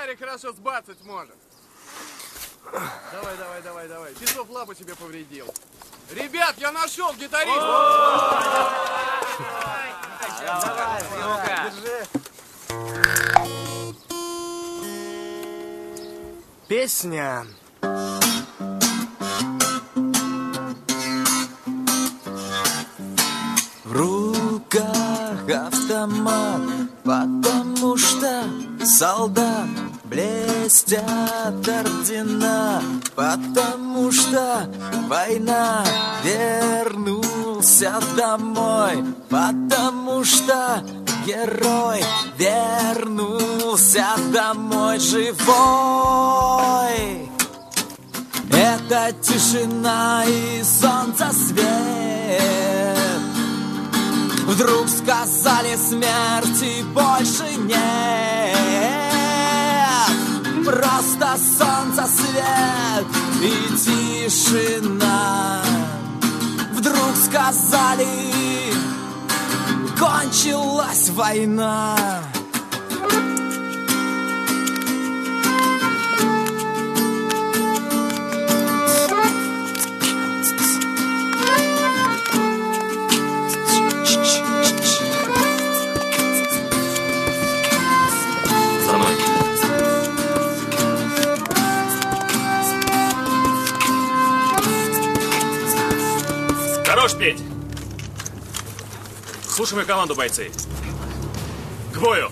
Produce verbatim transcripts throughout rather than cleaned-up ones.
парень хорошо сбацать может. Давай, давай, давай, давай. Часов лапу себе повредил. Ребят, я нашел гитариста! Песня. В руках автомат, потому что солдат блестят ордена, потому что война. Вернулся домой, потому что герой вернулся домой живой. Это тишина и солнце свет. Вдруг сказали, смерти больше нет. Просто солнце свет и тишина. Вдруг сказали, кончилась война. Хорош петь! Слушаем команду, бойцы. К бою!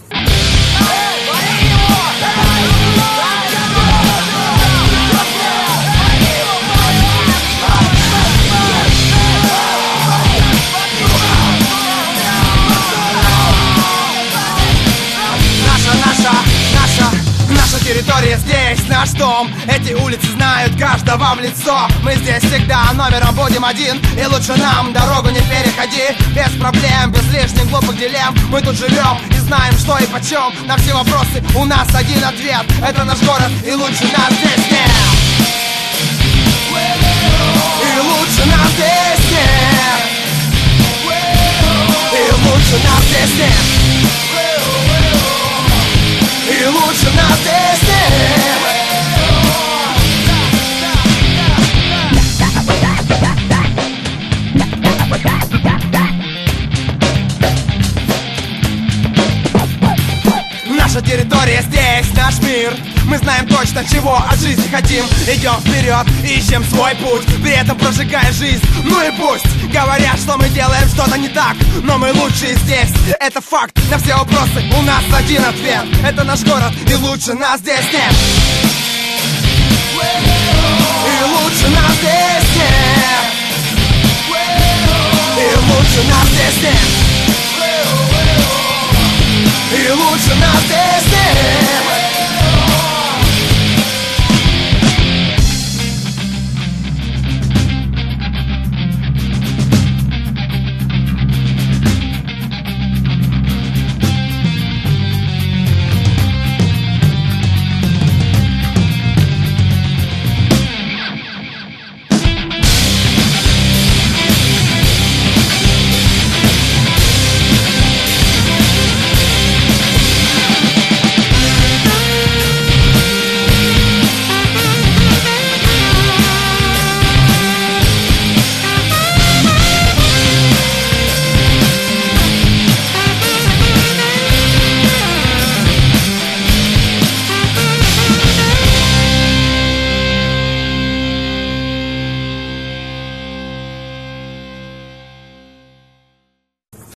Наша территория здесь, наш дом. Эти улицы знают каждого в лицо. Мы здесь всегда номером будем один. И лучше нам дорогу не переходи. Без проблем, без лишних глупых дилемм. Мы тут живем и знаем, что и почем. На все вопросы у нас один ответ. Это наш город, и лучше нас здесь нет. И лучше нас здесь нет. И лучше нас здесь нет. И лучше нас здесь нет. Наша территория здесь, наш мир. Мы знаем точно, чего от жизни хотим. Идем вперед, ищем свой путь, при этом прожигая жизнь. Ну и пусть говорят, что мы делаем что-то не так, но мы лучшие здесь, это факт. На все вопросы у нас один ответ. Это наш город, и лучше нас здесь нет. И лучше нас здесь нет. И лучше нас здесь нет. И лучше нас здесь нет.